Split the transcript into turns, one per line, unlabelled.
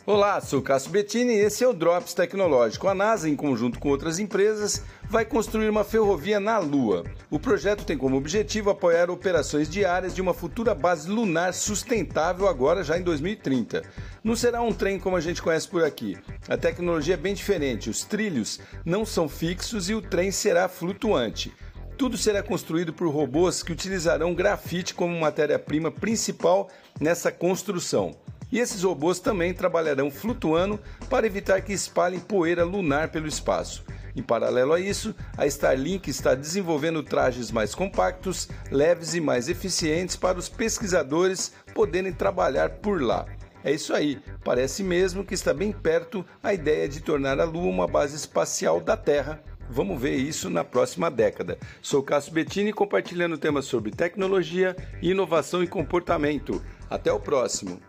Olá, sou Cássio Bettini e esse é o Drops Tecnológico. A NASA, em conjunto com outras empresas, vai construir uma ferrovia na Lua. O projeto tem como objetivo apoiar operações diárias de uma futura base lunar sustentável agora já em 2030. Não será um trem como a gente conhece por aqui. A tecnologia é bem diferente, os trilhos não são fixos e o trem será flutuante. Tudo será construído por robôs que utilizarão grafite como matéria-prima principal nessa construção. E esses robôs também trabalharão flutuando para evitar que espalhem poeira lunar pelo espaço. Em paralelo a isso, a Starlink está desenvolvendo trajes mais compactos, leves e mais eficientes para os pesquisadores poderem trabalhar por lá. É isso aí, parece mesmo que está bem perto a ideia de tornar a Lua uma base espacial da Terra. Vamos ver isso na próxima década. Sou Cássio Bettini compartilhando temas sobre tecnologia, inovação e comportamento. Até o próximo!